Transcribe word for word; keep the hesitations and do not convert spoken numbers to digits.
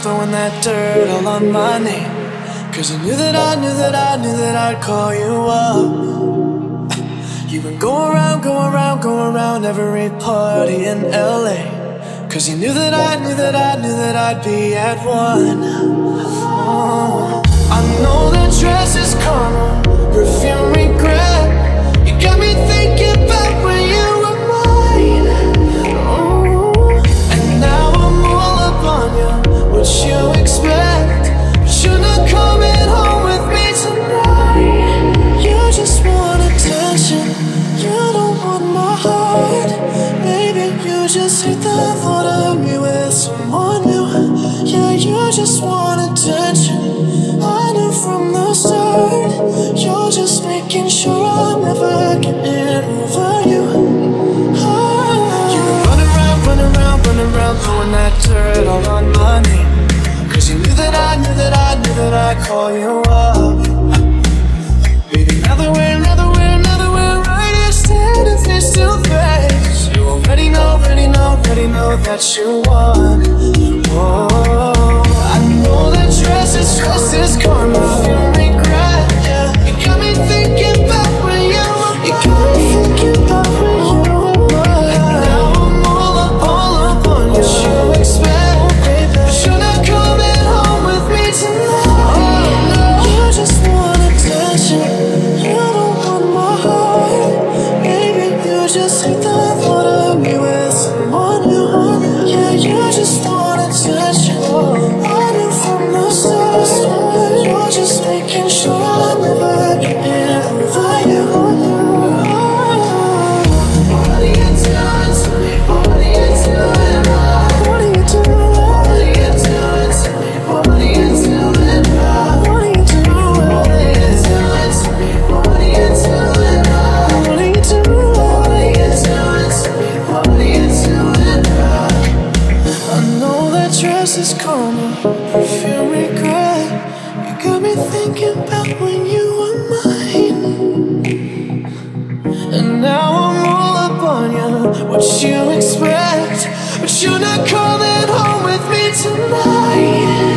throwing that dirt all on my name. Cause I knew that I knew that I knew that I'd call you up. You've been going around, going around, going around every party in L A. Cause you knew that I knew that I knew that I'd be at one. Oh, I know that dress is karma, perfume regret. You got me thinking about when you were mine. Oh, and now I'm all up on you. What you expect? But you're not coming home with me tonight. You just want attention. You don't want my heart. Baby, you just hate the thought of me with someone new. Yeah, you just want attention. I knew from the start. You're just making sure I'm never getting over you. Oh. You were running around, running around, running around, throwing that dirt all on my name. Cause you knew that I knew that I knew that I'd call you up. Baby, now that we're, now that we're, now that we're right here standing face to face, you already know, already know, already know that you won. Whoa, I know that dress is, dress is karma, feel regret, yeah. You got me thinking about when you were, you got me thinking about when you were mine. And now I'm all up, all up on you. What you expect, baby? But you're not coming home with me tonight. Oh, no. You just want attention. You don't want my heart. Baby, you just hate the thought of me with someone new. Yeah, you just want attention. I knew from the start. You're just making sure I'm never getting over you. What are you doing to me? What are you doing now? What are you doing? What are you doing to me? What are you doing now? What are you doing? What are you doing to me? What are you doing now? What are you doing? What are you doing to me? What are you doing now? I know that dress is karma, perfume regret. You got me thinking about when you were mine. And now I'm all up on you. What you expect? But you're not coming home with me tonight.